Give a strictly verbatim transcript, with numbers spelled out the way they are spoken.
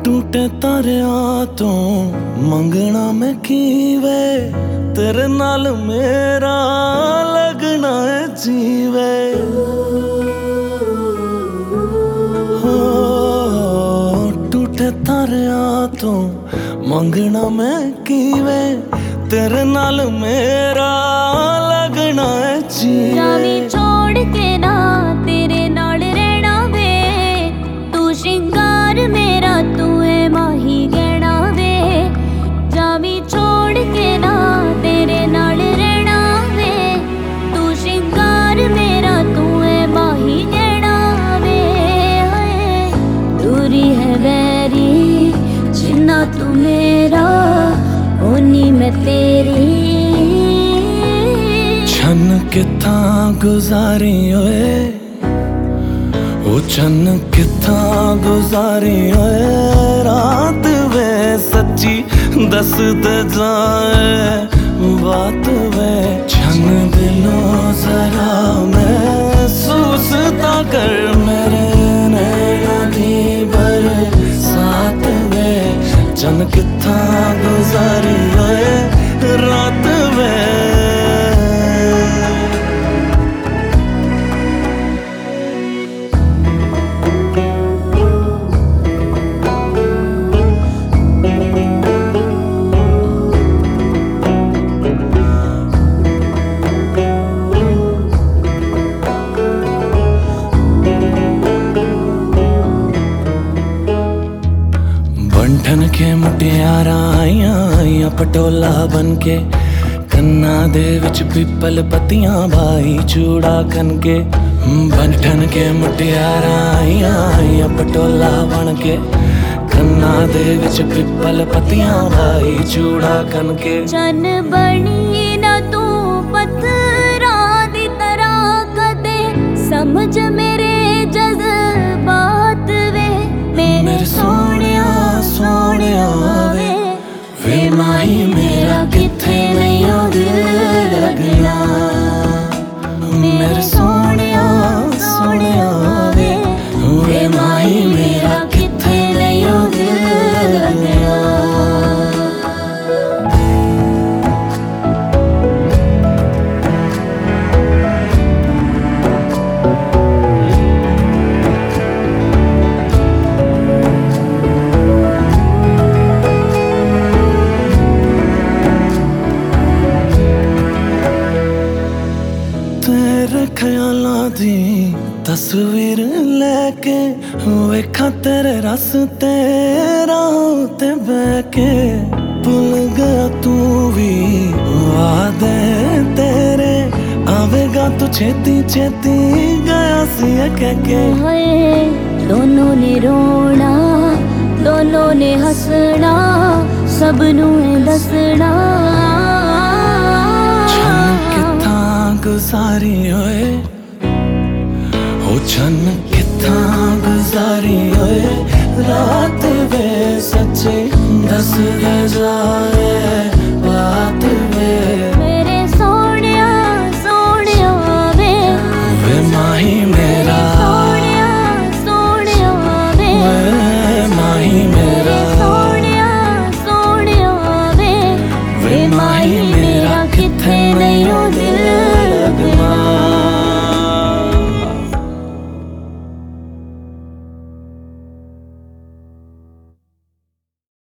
टूटे तारिया तो मंगना मैं कीवे, तेरे नाल मेरा लगना है जीवे। हो टूटे तारिया तो मंगना मैं कीवे, तेरे नाल मेरा लगना है जीवे। छोड़ के ना तेरे नाल रहना वे, तू श्रृंगार मेरा तू है माही गहना वे। जावी छोड़ के ना तेरे नाल रहना वे, तू श्रृंगार मेरा तू है माही गहना वे। दूरी है वैरी जिन्ना तू मेरा, होनी मैं तेरी। छन किथा गुजारी ओए, ओ छन किथा गुजारी ओए, रात वे सच्ची दस दे जाए बात वे। छन दिलों जरा महसूस ता कर मेरे नैना दी बरसात वे। छन किथा गुजारी ओए रात वे। बंठन के मुटियारा आइयां आइयां पटोला बनके, कन्ना दे विच पिपल पत्तियां भाई चूड़ा कनके। बंठन के मुटियारा आइयां आइयां पटोला बनके, कन्ना दे विच पिपल पत्तियां भाई चूड़ा कनके। चन बनी ना तू पत्थरा दी तरह कदे, समझ मेरे जज्बात वे। मेरे सोनिया सोनिया वे, वे माही मेरा किथे नहीं दिल लगना। मेरे सोनिया सोनिया वे, वे माही मेरा किथे नहीं दिल लगना। तेरे ख्यालां दी तस्वीर लेके, वेखा तेरे रस्ते राहों ते बैके। भुल गया तू भी वादे तेरे, आवेगा तू छेती छेती गया सी कहके। दोनों ने रोना दोनों ने हंसना, सबनू दसना। गुजारी ओए ओ छन किथा गुजारी ओए, रात वे सच्ची दस दे जाए।